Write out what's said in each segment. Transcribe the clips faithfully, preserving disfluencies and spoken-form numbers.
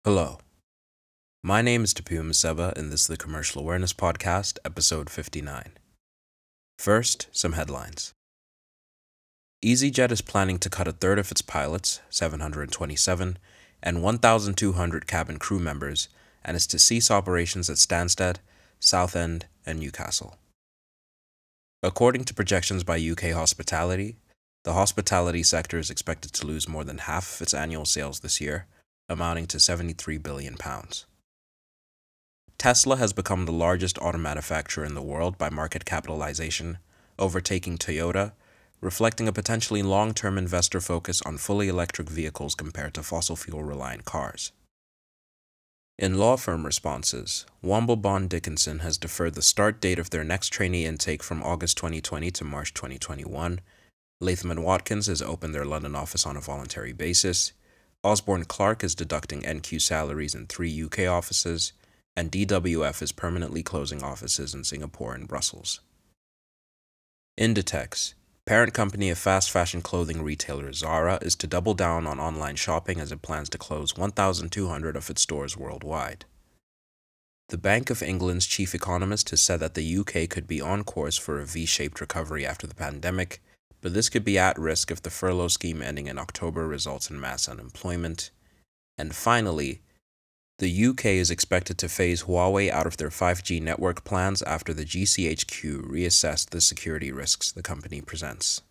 Hello, my name is Tapu Maseba, and this is the Commercial Awareness Podcast, episode fifty-nine. First, some headlines. EasyJet is planning to cut a third of its pilots, seven hundred twenty-seven, and one thousand two hundred cabin crew members, and is to cease operations at Stansted, Southend, and Newcastle. According to projections by U K Hospitality, the hospitality sector is expected to lose more than half of its annual sales this year, amounting to seventy-three billion pounds. Tesla has become the largest auto manufacturer in the world by market capitalization, overtaking Toyota, reflecting a potentially long-term investor focus on fully electric vehicles compared to fossil fuel-reliant cars. In law firm responses, Womble Bond Dickinson has deferred the start date of their next trainee intake from August twenty twenty to March twenty twenty-one. Latham and Watkins has opened their London office on a voluntary basis. Osborne Clark is deducting N Q salaries in three U K offices, and D W F is permanently closing offices in Singapore and Brussels. Inditex, parent company of fast fashion clothing retailer Zara, is to double down on online shopping as it plans to close one thousand two hundred of its stores worldwide. The Bank of England's chief economist has said that the U K could be on course for a V-shaped recovery after the pandemic, but this could be at risk if the furlough scheme ending in October results in mass unemployment. And finally, the U K is expected to phase Huawei out of their five G network plans after the G C H Q reassessed the security risks the company presents.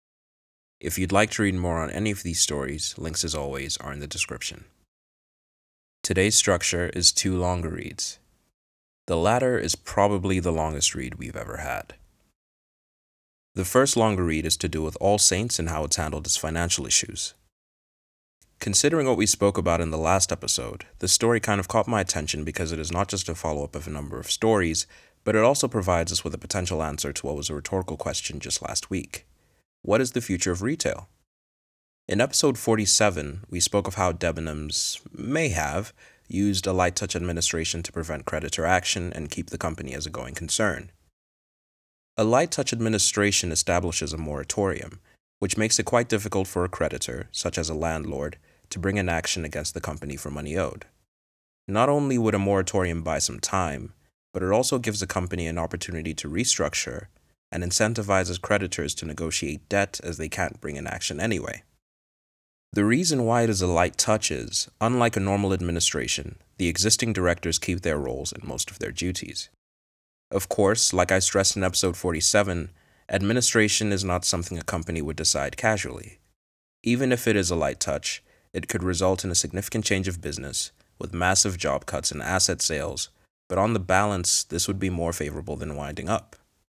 If you'd like to read more on any of these stories, links as always are in the description. Today's structure is two longer reads. The latter is probably the longest read we've ever had. The first longer read is to do with All Saints and how it's handled its financial issues. Considering what we spoke about in the last episode, this story kind of caught my attention because it is not just a follow-up of a number of stories, but it also provides us with a potential answer to what was a rhetorical question just last week. What is the future of retail? In episode forty-seven, we spoke of how Debenhams may have used a light touch administration to prevent creditor action and keep the company as a going concern. A light touch administration establishes a moratorium, which makes it quite difficult for a creditor, such as a landlord, to bring an action against the company for money owed. Not only would a moratorium buy some time, but it also gives the company an opportunity to restructure and incentivizes creditors to negotiate debt as they can't bring an action anyway. The reason why it is a light touch is, unlike a normal administration, the existing directors keep their roles and most of their duties. Of course, like I stressed in episode forty-seven, administration is not something a company would decide casually. Even if it is a light touch, it could result in a significant change of business, with massive job cuts and asset sales, but on the balance, this would be more favorable than winding up.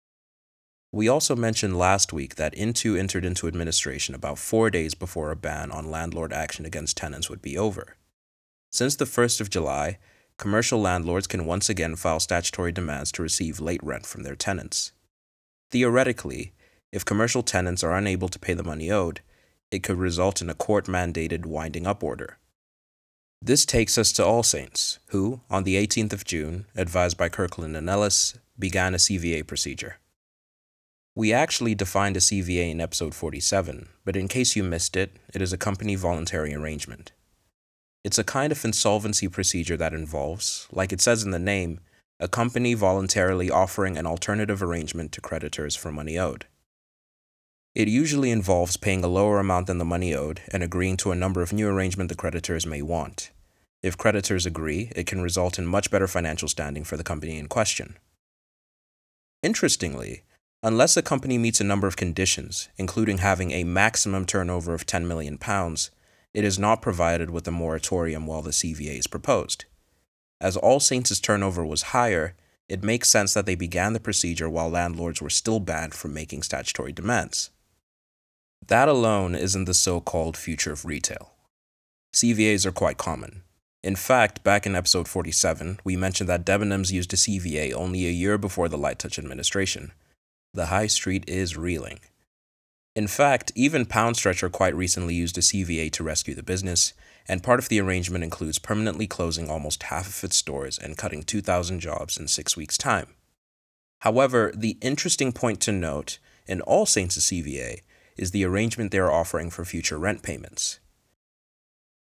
We also mentioned last week that Intu entered into administration about four days before a ban on landlord action against tenants would be over. Since the first of July, commercial landlords can once again file statutory demands to receive late rent from their tenants. Theoretically, if commercial tenants are unable to pay the money owed, it could result in a court-mandated winding up order. This takes us to All Saints, who, on the eighteenth of June, advised by Kirkland and Ellis, began a C V A procedure. We actually defined a C V A in episode forty-seven, but in case you missed it, it is a company voluntary arrangement. It's a kind of insolvency procedure that involves, like it says in the name, a company voluntarily offering an alternative arrangement to creditors for money owed. It usually involves paying a lower amount than the money owed and agreeing to a number of new arrangements the creditors may want. If creditors agree, it can result in much better financial standing for the company in question. Interestingly, unless a company meets a number of conditions, including having a maximum turnover of ten million pounds, it is not provided with a moratorium while the C V A is proposed. As All Saints' turnover was higher, it makes sense that they began the procedure while landlords were still banned from making statutory demands. That alone isn't the so-called future of retail. C V As are quite common. In fact, back in episode forty-seven, we mentioned that Debenhams used a C V A only a year before the light touch administration. The high street is reeling. In fact, even Poundstretcher quite recently used a C V A to rescue the business, and part of the arrangement includes permanently closing almost half of its stores and cutting two thousand jobs in six weeks' time. However, the interesting point to note in All Saints' C V A is the arrangement they are offering for future rent payments.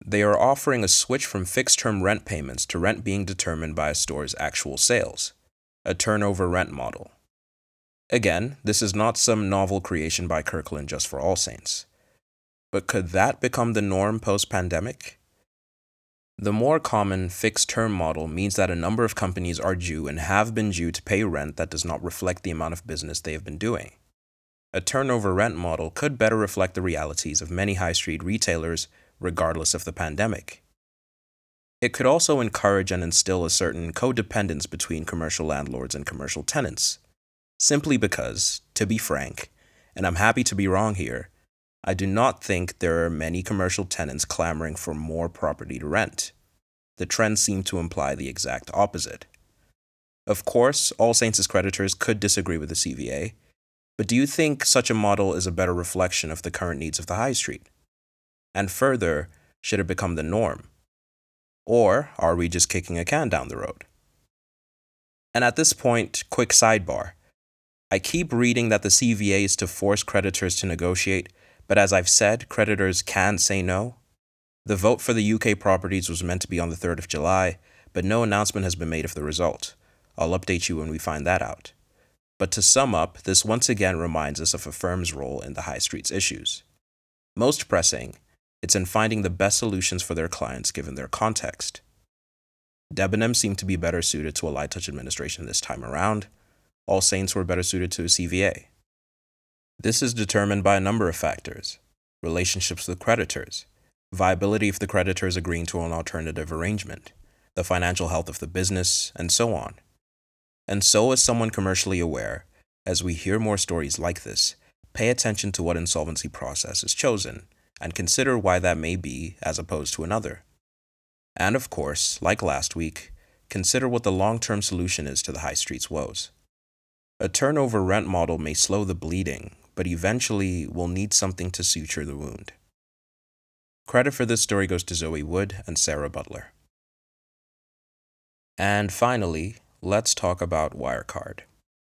They are offering a switch from fixed-term rent payments to rent being determined by a store's actual sales, a turnover rent model. Again, this is not some novel creation by Kirkland just for All Saints. But could that become the norm post-pandemic? The more common fixed-term model means that a number of companies are due and have been due to pay rent that does not reflect the amount of business they have been doing. A turnover rent model could better reflect the realities of many high street retailers, regardless of the pandemic. It could also encourage and instill a certain codependence between commercial landlords and commercial tenants, simply because, to be frank, and I'm happy to be wrong here, I do not think there are many commercial tenants clamoring for more property to rent. The trends seem to imply the exact opposite. Of course, All Saints' creditors could disagree with the C V A, but do you think such a model is a better reflection of the current needs of the high street? And further, should it become the norm? Or are we just kicking a can down the road? And at this point, quick sidebar. I keep reading that the C V A is to force creditors to negotiate, but as I've said, creditors can say no. The vote for the U K properties was meant to be on the third of July, but no announcement has been made of the result. I'll update you when we find that out. But to sum up, this once again reminds us of a firm's role in the high street's issues. Most pressing, it's in finding the best solutions for their clients given their context. Debenhams seemed to be better suited to a light touch administration this time around. All Saints were better suited to a C V A. This is determined by a number of factors: relationships with creditors, viability if the creditor is agreeing to an alternative arrangement, the financial health of the business, and so on. And so, as someone commercially aware, as we hear more stories like this, pay attention to what insolvency process is chosen, and consider why that may be as opposed to another. And of course, like last week, consider what the long-term solution is to the high street's woes. A turnover rent model may slow the bleeding, but eventually will need something to suture the wound. Credit for this story goes to Zoe Wood and Sarah Butler. And finally, let's talk about Wirecard.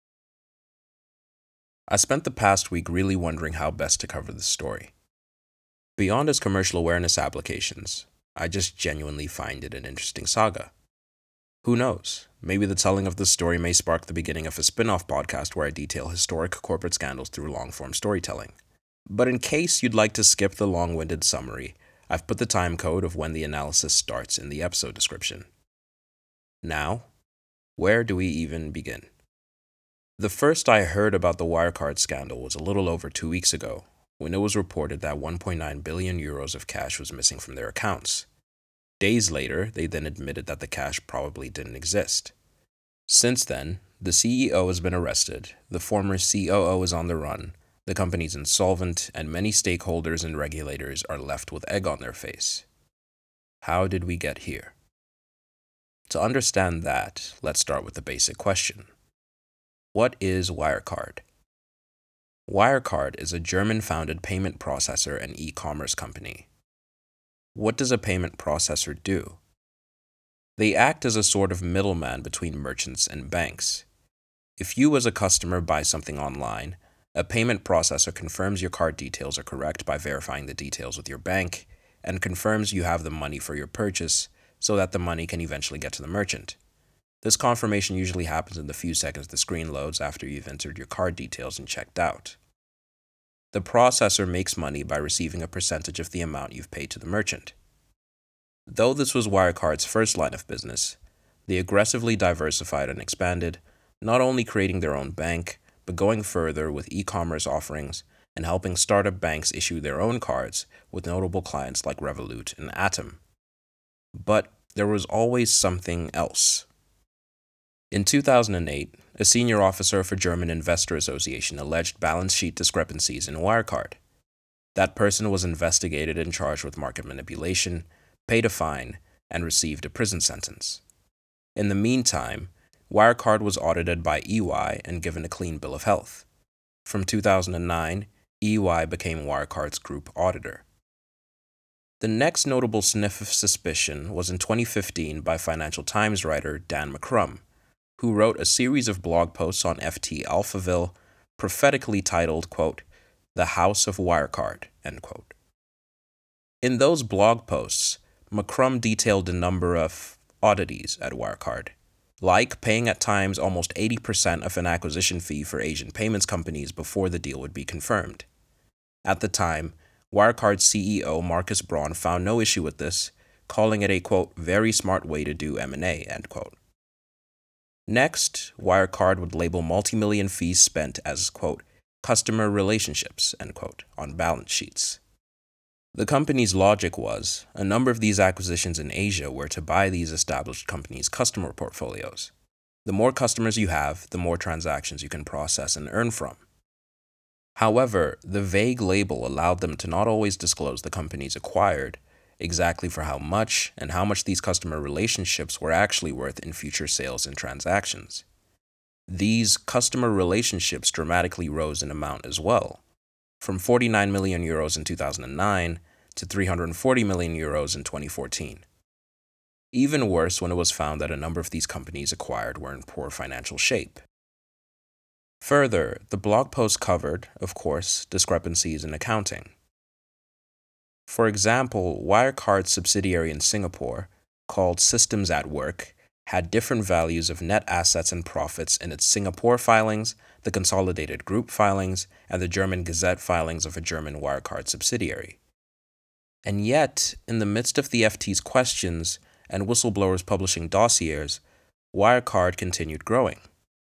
I spent the past week really wondering how best to cover this story. Beyond its commercial awareness applications, I just genuinely find it an interesting saga. Who knows? Maybe the telling of this story may spark the beginning of a spin-off podcast where I detail historic corporate scandals through long-form storytelling. But in case you'd like to skip the long-winded summary, I've put the time code of when the analysis starts in the episode description. Now, where do we even begin? The first I heard about the Wirecard scandal was a little over two weeks ago, when it was reported that one point nine billion euros of cash was missing from their accounts. Days later, they then admitted that the cash probably didn't exist. Since then, the C E O has been arrested, the former C O O is on the run, the company's insolvent, and many stakeholders and regulators are left with egg on their face. How did we get here? To understand that, let's start with the basic question. What is Wirecard? Wirecard is a German-founded payment processor and e-commerce company. What does a payment processor do? They act as a sort of middleman between merchants and banks. If you as a customer buy something online, a payment processor confirms your card details are correct by verifying the details with your bank and confirms you have the money for your purchase so that the money can eventually get to the merchant. This confirmation usually happens in the few seconds the screen loads after you've entered your card details and checked out. The processor makes money by receiving a percentage of the amount you've paid to the merchant. Though this was Wirecard's first line of business, they aggressively diversified and expanded, not only creating their own bank, but going further with e-commerce offerings and helping startup banks issue their own cards with notable clients like Revolut and Atom. But there was always something else. In two thousand eight, a senior officer for German Investor Association alleged balance sheet discrepancies in Wirecard. That person was investigated and charged with market manipulation, paid a fine, and received a prison sentence. In the meantime, Wirecard was audited by E Y and given a clean bill of health. From two thousand nine, E Y became Wirecard's group auditor. The next notable sniff of suspicion was in twenty fifteen by Financial Times writer Dan McCrum, who wrote a series of blog posts on F T Alphaville, prophetically titled, quote, "The House of Wirecard," end quote. In those blog posts, McCrum detailed a number of oddities at Wirecard, like paying at times almost eighty percent of an acquisition fee for Asian payments companies before the deal would be confirmed. At the time, Wirecard's C E O Marcus Braun found no issue with this, calling it a, quote, very smart way to do M and A, end quote. Next, Wirecard would label multi-million fees spent as, quote, customer relationships, end quote, on balance sheets. The company's logic was, a number of these acquisitions in Asia were to buy these established companies' customer portfolios. The more customers you have, the more transactions you can process and earn from. However, the vague label allowed them to not always disclose the companies acquired, exactly for how much and how much these customer relationships were actually worth in future sales and transactions. These customer relationships dramatically rose in amount as well, from forty-nine million euros in two thousand nine to three hundred forty million euros in twenty fourteen. Even worse when it was found that a number of these companies acquired were in poor financial shape. Further, the blog post covered, of course, discrepancies in accounting. For example, Wirecard's subsidiary in Singapore, called Systems at Work, had different values of net assets and profits in its Singapore filings, the consolidated group filings, and the German Gazette filings of a German Wirecard subsidiary. And yet, in the midst of the F T's questions and whistleblowers publishing dossiers, Wirecard continued growing.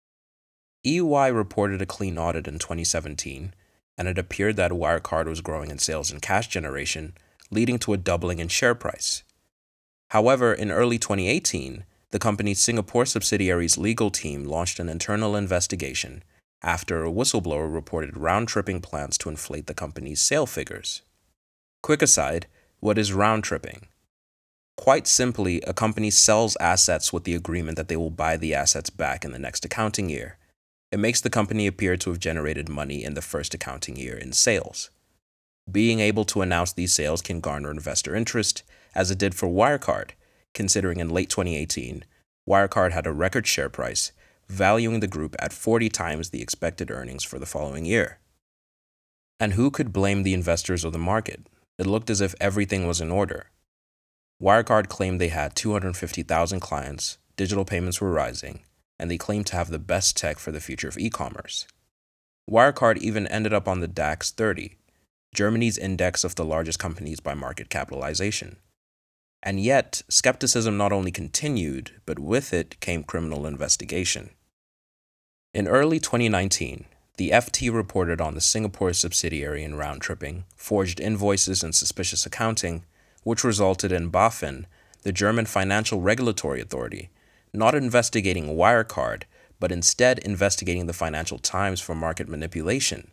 E Y reported a clean audit in twenty seventeen, and it appeared that Wirecard was growing in sales and cash generation, leading to a doubling in share price. However, in early twenty eighteen, the company's Singapore subsidiary's legal team launched an internal investigation after a whistleblower reported round-tripping plans to inflate the company's sale figures. Quick aside, what is round-tripping? Quite simply, a company sells assets with the agreement that they will buy the assets back in the next accounting year. It makes the company appear to have generated money in the first accounting year in sales. Being able to announce these sales can garner investor interest, as it did for Wirecard, considering in late twenty eighteen, Wirecard had a record share price, valuing the group at forty times the expected earnings for the following year. And who could blame the investors or the market? It looked as if everything was in order. Wirecard claimed they had two hundred fifty thousand clients, digital payments were rising, and they claimed to have the best tech for the future of e-commerce. Wirecard even ended up on the DAX thirty, Germany's index of the largest companies by market capitalization. And yet, skepticism not only continued, but with it came criminal investigation. In early twenty nineteen, the F T reported on the Singapore subsidiary in round-tripping, forged invoices, and suspicious accounting, which resulted in BaFin, the German Financial Regulatory Authority, not investigating Wirecard, but instead investigating the Financial Times for market manipulation.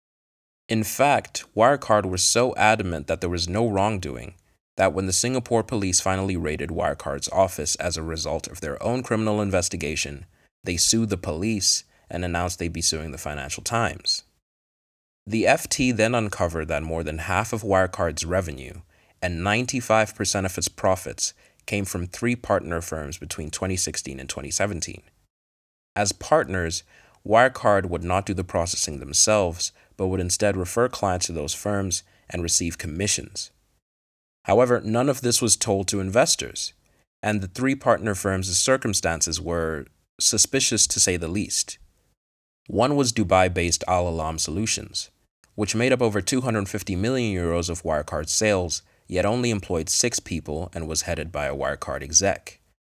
In fact, Wirecard was so adamant that there was no wrongdoing that when the Singapore police finally raided Wirecard's office as a result of their own criminal investigation, they sued the police and announced they'd be suing the Financial Times. The F T then uncovered that more than half of Wirecard's revenue and ninety-five percent of its profits came from three partner firms between twenty sixteen and twenty seventeen. As partners, Wirecard would not do the processing themselves, but would instead refer clients to those firms and receive commissions. However, none of this was told to investors, and the three partner firms' circumstances were suspicious to say the least. One was Dubai-based Al Alam Solutions, which made up over two hundred fifty million euros of Wirecard sales, yet only employed six people and was headed by a Wirecard exec.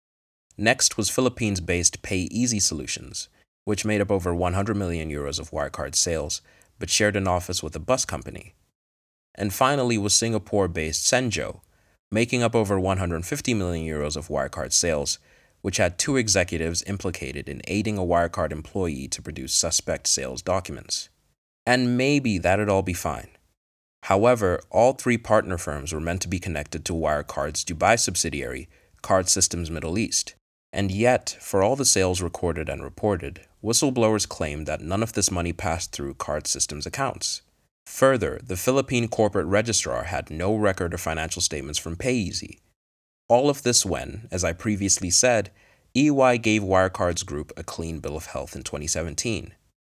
Next was Philippines-based PayEasy Solutions, which made up over one hundred million euros of Wirecard sales, but shared an office with a bus company. And finally was Singapore-based Senjo, making up over one hundred fifty million euros of Wirecard sales, which had two executives implicated in aiding a Wirecard employee to produce suspect sales documents. And maybe that'd all be fine. However, all three partner firms were meant to be connected to Wirecard's Dubai subsidiary, Card Systems Middle East. And yet, for all the sales recorded and reported, whistleblowers claimed that none of this money passed through Card Systems accounts. Further, the Philippine corporate registrar had no record of financial statements from PayEasy. All of this when, as I previously said, E Y gave Wirecard's group a clean bill of health in twenty seventeen.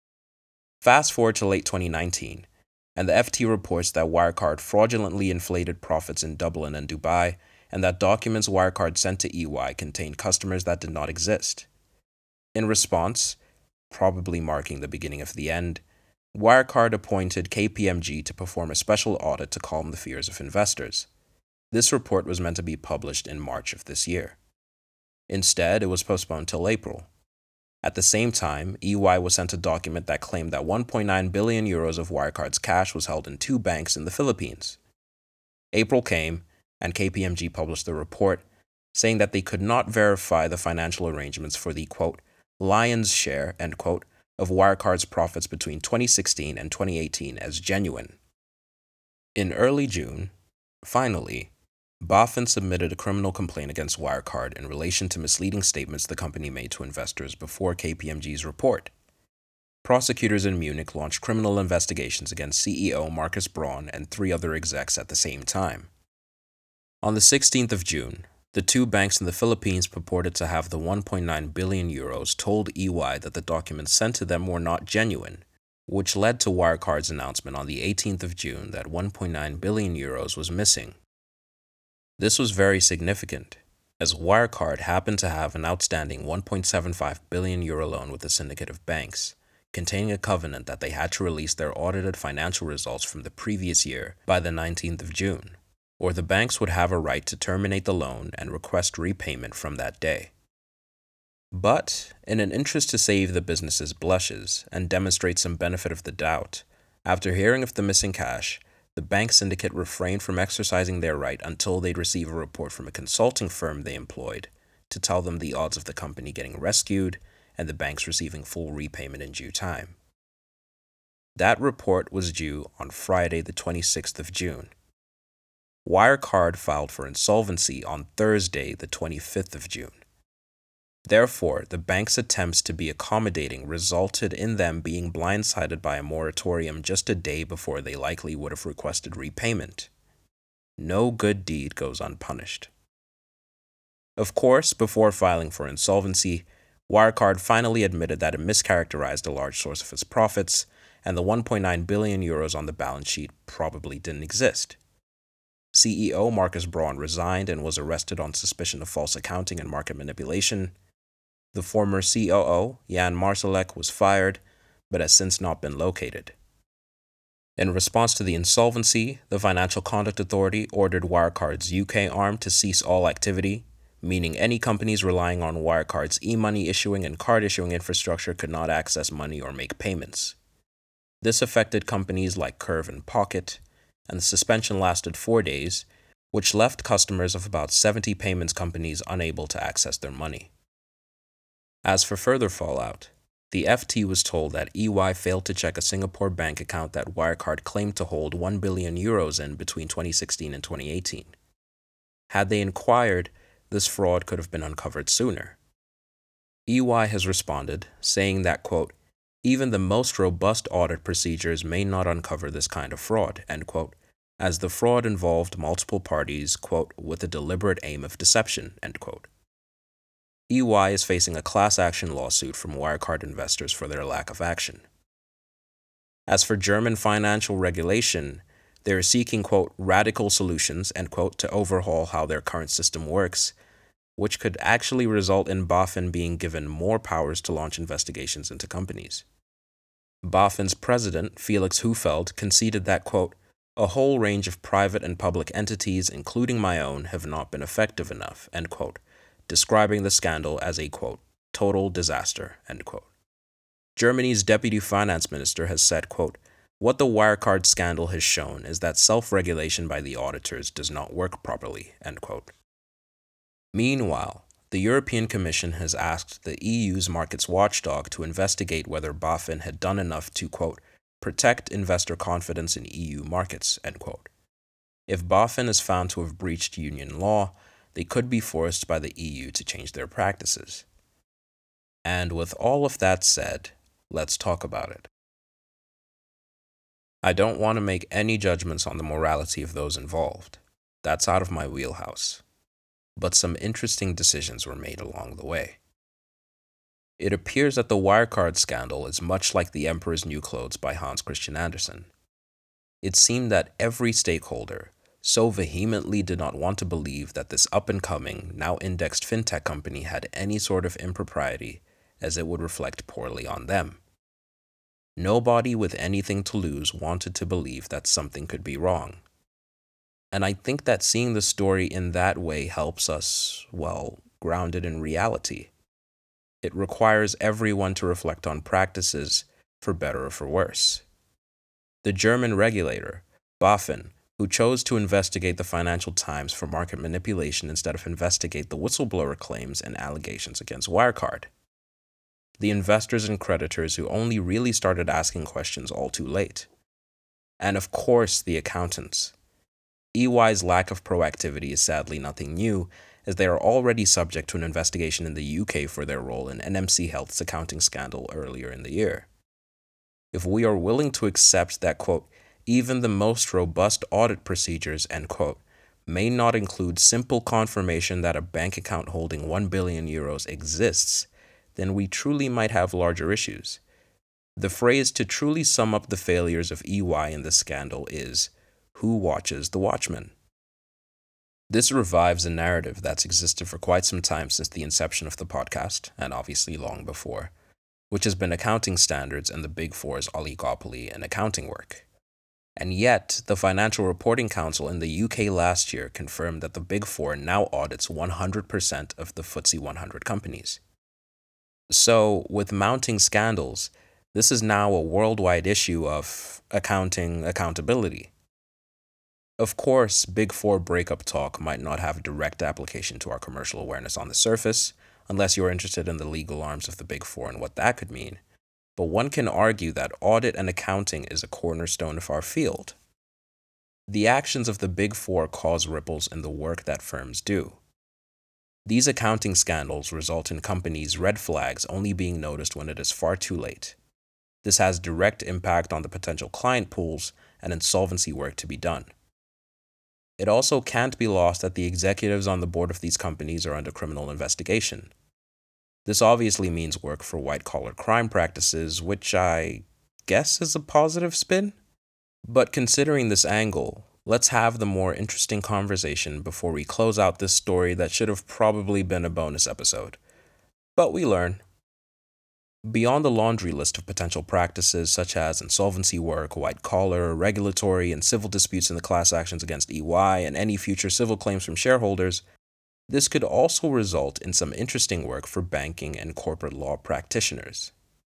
Fast forward to late twenty nineteen, and the F T reports that Wirecard fraudulently inflated profits in Dublin and Dubai and that documents Wirecard sent to E Y contained customers that did not exist. In response, probably marking the beginning of the end, Wirecard appointed K P M G to perform a special audit to calm the fears of investors. This report was meant to be published in March of this year. Instead, it was postponed till April. At the same time, E Y was sent a document that claimed that one point nine billion euros of Wirecard's cash was held in two banks in the Philippines. April came, and K P M G published the report, saying that they could not verify the financial arrangements for the, quote, lion's share, end quote, of Wirecard's profits between twenty sixteen and twenty eighteen as genuine. In early June, finally, BaFin submitted a criminal complaint against Wirecard in relation to misleading statements the company made to investors before K P M G's report. Prosecutors in Munich launched criminal investigations against C E O Markus Braun and three other execs at the same time. On the sixteenth of June, the two banks in the Philippines purported to have the one point nine billion euros told E Y that the documents sent to them were not genuine, which led to Wirecard's announcement on the eighteenth of June that one point nine billion euros was missing. This was very significant, as Wirecard happened to have an outstanding one point seven five billion euro loan with a syndicate of banks, containing a covenant that they had to release their audited financial results from the previous year by the nineteenth of June, or the banks would have a right to terminate the loan and request repayment from that day. But, in an interest to save the business's blushes and demonstrate some benefit of the doubt, after hearing of the missing cash, the bank syndicate refrained from exercising their right until they'd receive a report from a consulting firm they employed to tell them the odds of the company getting rescued and the banks receiving full repayment in due time. That report was due on Friday, the twenty-sixth of June. Wirecard filed for insolvency on Thursday, the twenty-fifth of June. Therefore, the bank's attempts to be accommodating resulted in them being blindsided by a moratorium just a day before they likely would have requested repayment. No good deed goes unpunished. Of course, before filing for insolvency, Wirecard finally admitted that it mischaracterized a large source of its profits, and the one point nine billion euros on the balance sheet probably didn't exist. C E O Markus Braun resigned and was arrested on suspicion of false accounting and market manipulation. The former C O O, Jan Marsalek, was fired, but has since not been located. In response to the insolvency, the Financial Conduct Authority ordered Wirecard's U K arm to cease all activity, meaning any companies relying on Wirecard's e-money issuing and card issuing infrastructure could not access money or make payments. This affected companies like Curve and Pocket, and the suspension lasted four days, which left customers of about seventy payments companies unable to access their money. As for further fallout, the F T was told that E Y failed to check a Singapore bank account that Wirecard claimed to hold one billion euros in between twenty sixteen and twenty eighteen. Had they inquired, this fraud could have been uncovered sooner. E Y has responded, saying that, quote, even the most robust audit procedures may not uncover this kind of fraud, end quote, as the fraud involved multiple parties, quote, with a deliberate aim of deception, end quote. E Y is facing a class action lawsuit from Wirecard investors for their lack of action. As for German financial regulation, they are seeking, quote, radical solutions, end quote, to overhaul how their current system works, which could actually result in BaFin being given more powers to launch investigations into companies. BaFin's president, Felix Hufeld, conceded that, quote, a whole range of private and public entities, including my own, have not been effective enough, end quote, describing the scandal as a, quote, total disaster, end quote. Germany's deputy finance minister has said, quote, what the Wirecard scandal has shown is that self-regulation by the auditors does not work properly, end quote. Meanwhile, the European Commission has asked the E U's markets watchdog to investigate whether BaFin had done enough to, quote, protect investor confidence in E U markets, end quote. If BaFin is found to have breached union law, they could be forced by the E U to change their practices. And with all of that said, let's talk about it. I don't want to make any judgments on the morality of those involved. That's out of my wheelhouse. But some interesting decisions were made along the way. It appears that the Wirecard scandal is much like The Emperor's New Clothes by Hans Christian Andersen. It seemed that every stakeholder, so vehemently did not want to believe that this up-and-coming, now indexed fintech company had any sort of impropriety, as it would reflect poorly on them. Nobody with anything to lose wanted to believe that something could be wrong. And I think that seeing the story in that way helps us, well, grounded in reality. It requires everyone to reflect on practices, for better or for worse. The German regulator, BaFin, who chose to investigate the Financial Times for market manipulation instead of investigate the whistleblower claims and allegations against Wirecard. The investors and creditors who only really started asking questions all too late. And of course, the accountants. E Y's lack of proactivity is sadly nothing new, as they are already subject to an investigation in the U K for their role in N M C Health's accounting scandal earlier in the year. If we are willing to accept that, quote, even the most robust audit procedures, end quote, may not include simple confirmation that a bank account holding one billion euros exists, then we truly might have larger issues. The phrase to truly sum up the failures of E Y in this scandal is, who watches the watchman? This revives a narrative that's existed for quite some time since the inception of the podcast, and obviously long before, which has been accounting standards and the Big Four's oligopoly in accounting work. And yet, the Financial Reporting Council in the U K last year confirmed that the Big Four now audits one hundred percent of the F T S E one hundred companies. So, with mounting scandals, this is now a worldwide issue of accounting accountability. Of course, Big Four breakup talk might not have direct application to our commercial awareness on the surface, unless you're interested in the legal arms of the Big Four and what that could mean. But one can argue that audit and accounting is a cornerstone of our field. The actions of the Big Four cause ripples in the work that firms do. These accounting scandals result in companies' red flags only being noticed when it is far too late. This has direct impact on the potential client pools and insolvency work to be done. It also can't be lost that the executives on the board of these companies are under criminal investigation. This obviously means work for white-collar crime practices, which I guess is a positive spin. But considering this angle, let's have the more interesting conversation before we close out this story that should have probably been a bonus episode. But we learn. Beyond the laundry list of potential practices such as insolvency work, white-collar, regulatory, and civil disputes in the class actions against E Y, and any future civil claims from shareholders, this could also result in some interesting work for banking and corporate law practitioners.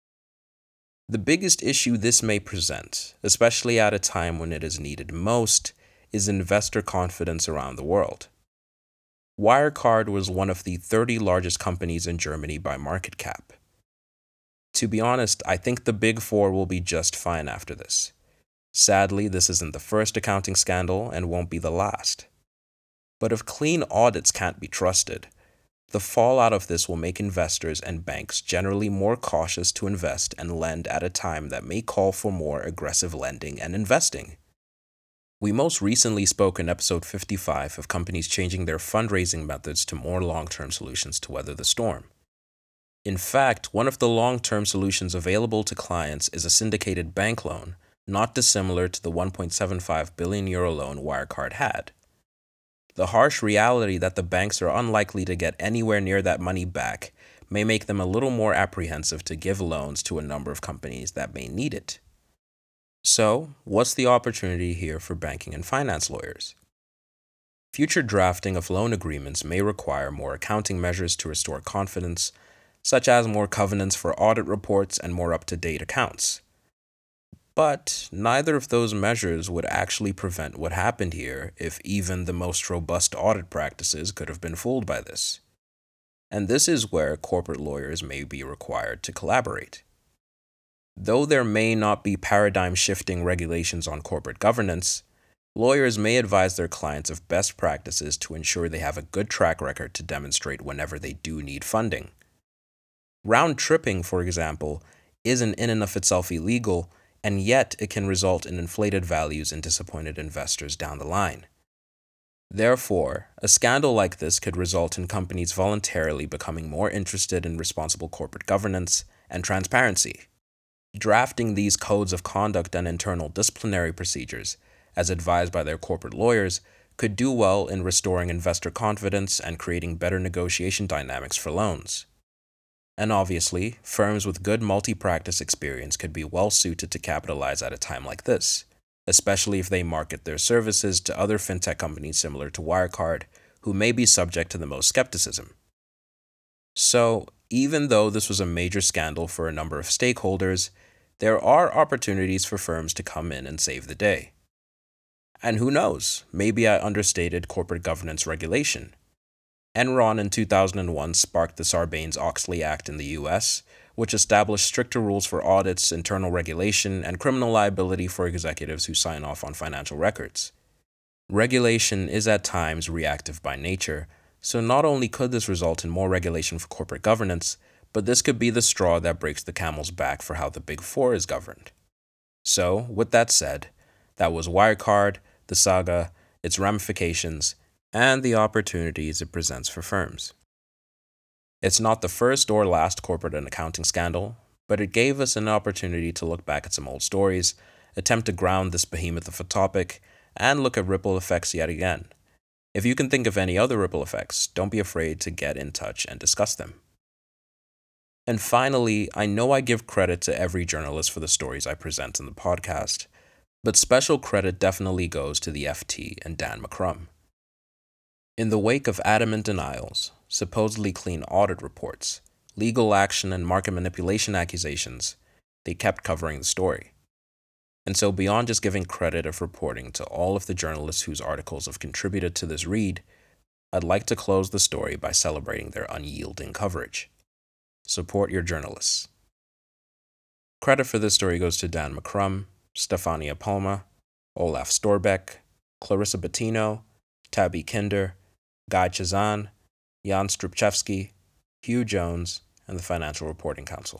The biggest issue this may present, especially at a time when it is needed most, is investor confidence around the world. Wirecard was one of the thirty largest companies in Germany by market cap. To be honest, I think the Big Four will be just fine after this. Sadly, this isn't the first accounting scandal and won't be the last. But if clean audits can't be trusted, the fallout of this will make investors and banks generally more cautious to invest and lend at a time that may call for more aggressive lending and investing. We most recently spoke in episode fifty-five of companies changing their fundraising methods to more long-term solutions to weather the storm. In fact, one of the long-term solutions available to clients is a syndicated bank loan, not dissimilar to the one point seven five billion euro loan Wirecard had. The harsh reality that the banks are unlikely to get anywhere near that money back may make them a little more apprehensive to give loans to a number of companies that may need it. So, what's the opportunity here for banking and finance lawyers? Future drafting of loan agreements may require more accounting measures to restore confidence, such as more covenants for audit reports and more up-to-date accounts. But neither of those measures would actually prevent what happened here if even the most robust audit practices could have been fooled by this. And this is where corporate lawyers may be required to collaborate. Though there may not be paradigm-shifting regulations on corporate governance, lawyers may advise their clients of best practices to ensure they have a good track record to demonstrate whenever they do need funding. Round-tripping, for example, isn't in and of itself illegal, and yet it can result in inflated values and disappointed investors down the line. Therefore, a scandal like this could result in companies voluntarily becoming more interested in responsible corporate governance and transparency. Drafting these codes of conduct and internal disciplinary procedures, as advised by their corporate lawyers, could do well in restoring investor confidence and creating better negotiation dynamics for loans. And obviously, firms with good multi-practice experience could be well suited to capitalize at a time like this, especially if they market their services to other fintech companies similar to Wirecard, who may be subject to the most skepticism. So, even though this was a major scandal for a number of stakeholders, there are opportunities for firms to come in and save the day. And who knows, maybe I understated corporate governance regulation. Enron in two thousand one sparked the Sarbanes-Oxley Act in the U S, which established stricter rules for audits, internal regulation, and criminal liability for executives who sign off on financial records. Regulation is at times reactive by nature, so not only could this result in more regulation for corporate governance, but this could be the straw that breaks the camel's back for how the Big Four is governed. So, with that said, that was Wirecard, the saga, its ramifications, and the opportunities it presents for firms. It's not the first or last corporate and accounting scandal, but it gave us an opportunity to look back at some old stories, attempt to ground this behemoth of a topic, and look at ripple effects yet again. If you can think of any other ripple effects, don't be afraid to get in touch and discuss them. And finally, I know I give credit to every journalist for the stories I present in the podcast, but special credit definitely goes to the F T and Dan McCrum. In the wake of adamant denials, supposedly clean audit reports, legal action, and market manipulation accusations, they kept covering the story. And so beyond just giving credit of reporting to all of the journalists whose articles have contributed to this read, I'd like to close the story by celebrating their unyielding coverage. Support your journalists. Credit for this story goes to Dan McCrum, Stefania Palma, Olaf Storbeck, Clarissa Bettino, Tabby Kinder, Guy Chazan, Jan Strupchevsky, Hugh Jones, and the Financial Reporting Council.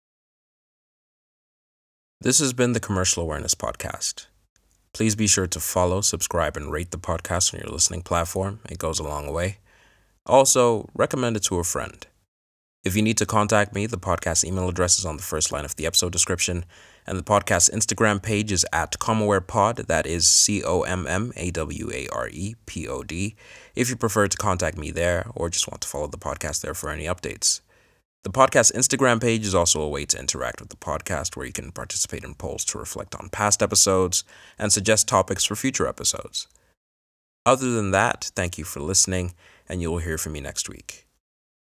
This has been the Commercial Awareness Podcast. Please be sure to follow, subscribe, and rate the podcast on your listening platform. It goes a long way. Also, recommend it to a friend. If you need to contact me, the podcast email address is on the first line of the episode description, and the podcast Instagram page is at ComAwarePod, that is C O M M A W A R E P O D, if you prefer to contact me there or just want to follow the podcast there for any updates. The podcast Instagram page is also a way to interact with the podcast, where you can participate in polls to reflect on past episodes and suggest topics for future episodes. Other than that, thank you for listening, and you will hear from me next week.